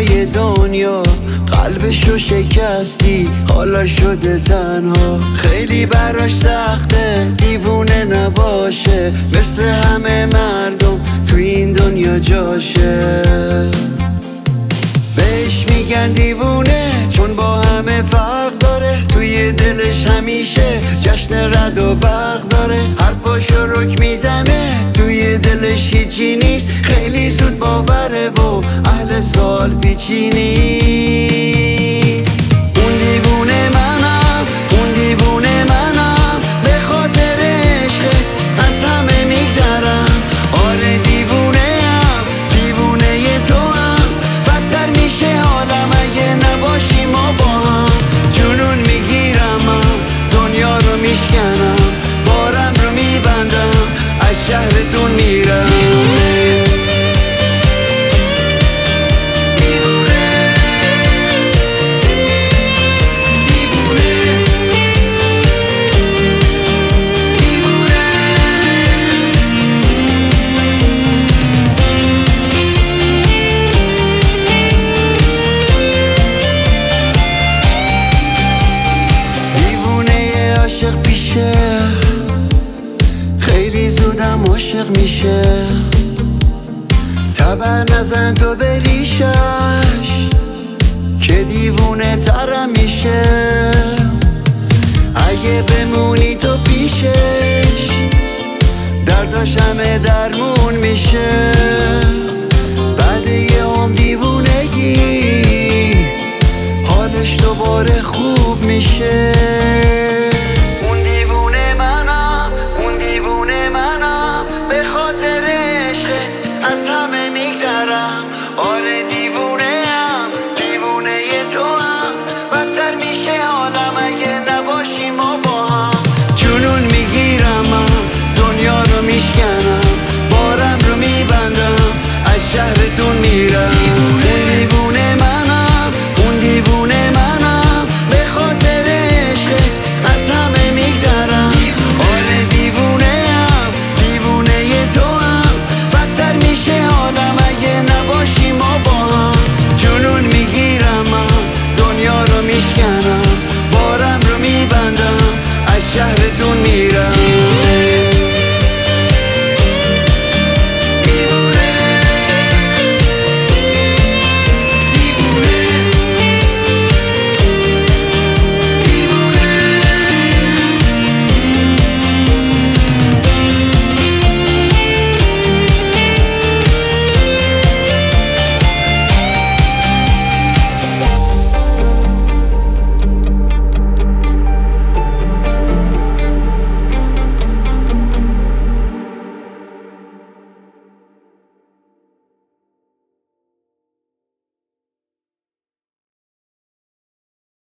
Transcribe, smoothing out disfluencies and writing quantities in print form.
دنیای دنیا قلبشو شکستی حالا شده تنها. خیلی براش سخته دیوونه نباشه، مثل همه مردم تو این دنیا جاشه. بهش میگن دیوونه چون با همه فرق داره، توی دلش همیشه جشن رد و برق داره. حرفاشو رک میزنه توی دلش هیچی نیست، خیلی زود باوره و اهل سوال پیچی نیست. اون دیوونه منم، اون دیوونه منم، به خاطر عشقت از همه میگذرم. آره دیوونه هم، دیوونه تو هم، بدتر میشه حالم اگه نباشی ما با هم. جنون میگیرم من، دنیا رو میشکنم، بارم رو میبندم، از شهرتون میرم. عاشق پیشه خیلی زودم عاشق میشه، تبر نزن تو بریشش که دیوونه ترم میشه. اگه بمونی تو پیشش درداش همه درمون میشه. بعد یه عمر دیوونگی حالش دوباره خوب میشه.